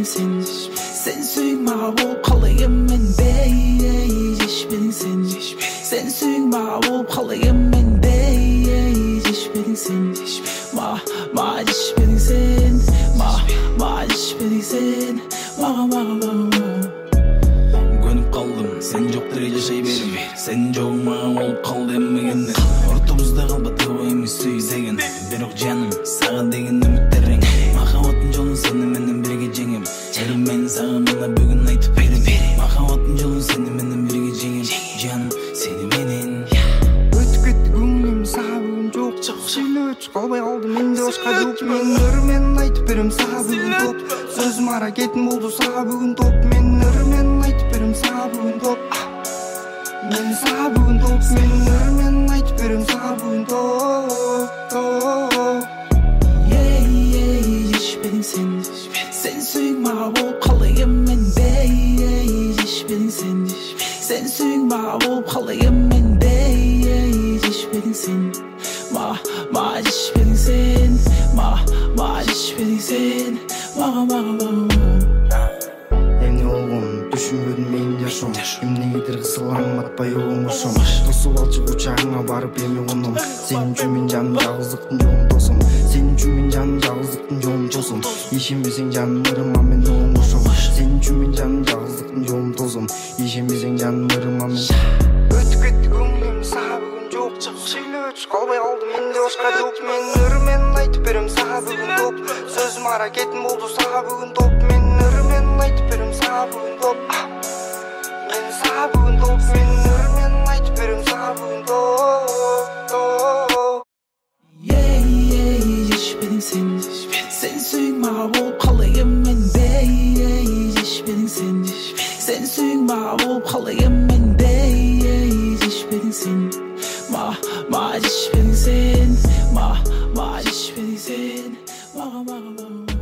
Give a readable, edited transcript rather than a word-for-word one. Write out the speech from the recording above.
sen. Sen suyun mağa bolup kalayım men bey, geçmedin sen. Sen suyun mağa bolup kalayım men bey, geçmedin sen. Ma geçmedin sen. Ma geçmedin sen. Ma Gönüp kaldım, sen joktır yaşay berim. Sen joğuma olup kaldı emmegende. Ortamızda kalbadı o emis süysegen. Birok canım, sağa degen ümitlerin. Mahavatın jolun seni menden birge jengim. Jerim men sağa mana bugün aytıp berim. Mahavatın jolun seni menden birge jengim. Canım seni menen. Ötüp ketdi көңүлүм сага бүгүн жок. Сүйлөчү калбай калдым менде башка жок. Мен өрмен айтып берем сага бүгүн топ. Сөзүм аракетим болду сага бүгүн топ. Мен өрмен айтып берем сага бүгүн топ. Мен сага бүгүн топ. Мен өрмен айтып берем сага бүгүн топ. Geçmedin sen. Sen suyun mağa bolup kalayım men bey, geçmedin sen. Sen suyun mağa bolup kalayım men bey, geçmedin sen. Ma geçmedin sen. Ma geçmedin sen. Ma Эмне болгон түшүнбөдүм мен жашоом. Эмнегедир кысылам атпай оңошом. Тосуп алчы кучагыңа барып эми коном. Сен үчүн мен жаным жалгыздыктын жолун тосом. Сен үчүн мен жаным жалгыздыктын жолун тосом. Ишенбесең жаным ырыма мен оңошом. Сен үчүн мен жаным жалгыздыктын жолун тосом. Ишенбесең жаным ырыма мен. Өтүп кетти көңүлүм сага бүгүн жок. Сүйлөчү калбай калдым менде башка жок. Мен өрмен айтып берем сага бүгүн топ. Сөзүм аракетим болду сага бүгүн топ. Мен өрмен айтып берем сага бүгүн топ. Мен сага бүгүн топ. Мен өрмен айтып берем сага бүгүн топ. Geçmedin sen. Sen suyun mağa bolup kalayım men bey, geçmedin sen. Sen suyun mağa bolup kalayım men bey, geçmedin sen. Ma geçmedin sen. Ma geçmedin sen. Ma